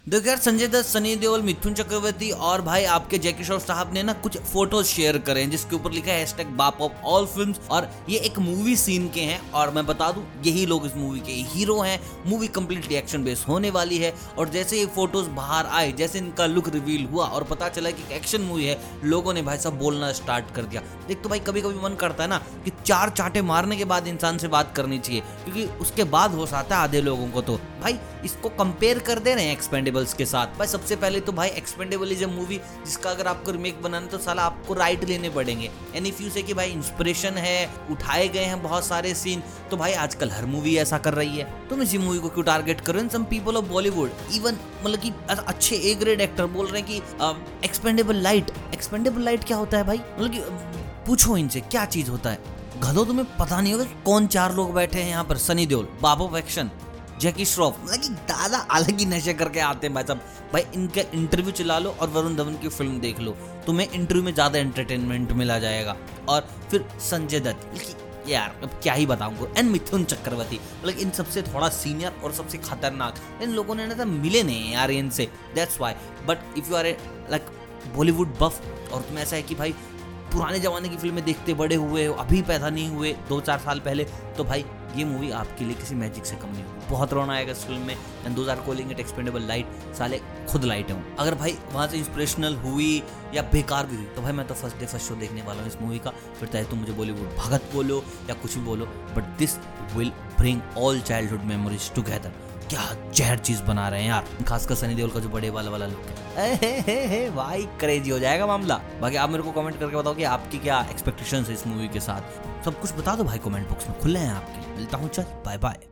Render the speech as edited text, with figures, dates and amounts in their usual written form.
देखो यार, संजय दत्त, सनी देओल, मिथुन चक्रवर्ती और भाई आपके जैकी श्रॉफ साहब ने ना कुछ फोटोज शेयर करे हैं जिसके ऊपर लिखा है #बाप ऑफ ऑल फिल्म्स, और ये एक मूवी सीन के हैं। और मैं बता दूं, यही लोग इस मूवी के हीरो हैं। मूवी कंप्लीटली एक्शन बेस्ड होने वाली है। और जैसे ये फोटोज बाहर आए, जैसे इनका लुक रिवील हुआ और पता चला कि एक एक्शन मूवी है, लोगों ने भाई सब बोलना स्टार्ट कर दिया। देख तो भाई कभी कभी मन करता है ना कि 4 चांटे मारने के बाद इंसान से बात करनी चाहिए, क्योंकि उसके बाद होश आता है आधे लोगों को। तो भाई इसको कंपेयर कर दे रहे हैं एक्सपेंडेबल्स के साथ। भाई सबसे पहले तो भाई एक्सपेंडेबल इज अ मूवी जिसका अगर आपको रिमेक बनाना तो साला आपको राइट लेने पड़ेंगे। एंड इफ यू से कि भाई इंस्पिरेशन है, उठाए गए हैं बहुत सारे सीन, तो भाई आजकल हर मूवी ऐसा कर रही है। तुम इसी मूवी को क्यों टारगेट करो? Some people of Bollywood even मतलब कि अच्छे ए ग्रेड एक्टर बोल रहे हैं कि एक्सपेंडेबल लाइट क्या होता है भाई? मतलब कि पूछो इनसे क्या चीज होता है। गधो, तुम्हें पता नहीं होगा कि कौन 4 लोग बैठे हैं यहाँ पर। सनी देओल, बाप ऑफ एक्शन, जैकी श्रॉफ, मतलब कि दादा अलग ही नशे करके आते हैं भाई साहब। भाई इनका इंटरव्यू चला लो और वरुण धवन की फिल्म देख लो, तुम्हें इंटरव्यू में ज्यादा एंटरटेनमेंट मिला जाएगा। और फिर संजय दत्त, यार अब क्या ही बताऊं। एंड मिथुन चक्रवर्ती, मतलब इन सबसे थोड़ा सीनियर और सबसे खतरनाक इन लोगों ने ना मिले नहीं यार इनसे, that's why. But if you are like Bollywood buff और तुम ऐसा है कि भाई पुराने जमाने की फिल्में देखते बड़े हुए हो, अभी पैदा नहीं हुए 2-4 साल पहले, तो भाई ये मूवी आपके लिए किसी मैजिक से कम नहीं होगी। बहुत रोना आएगा इस फिल्म में। And those are calling it expendable light, साले खुद लाइट हूँ। अगर भाई वहाँ से इंस्पिरेशनल हुई या बेकार भी हुई तो भाई मैं तो फर्स्ट डे फर्स्ट शो देखने वाला हूँ इस मूवी का। फिर चाहे तुम मुझे बॉलीवुड भगत बोलो या कुछ भी बोलो, but this will bring all childhood memories together. क्या जहर चीज बना रहे हैं यार, खासकर सनी देओल का जो बड़े वाला लुक है। भाई क्रेजी हो जाएगा मामला। बाकी आप मेरे को कमेंट करके बताओ कि आपकी क्या एक्सपेक्टेशंस है इस मूवी के साथ। सब कुछ बता दो भाई कमेंट बॉक्स में, खुले हैं आपके। मिलता हूँ, चल बाय बाय।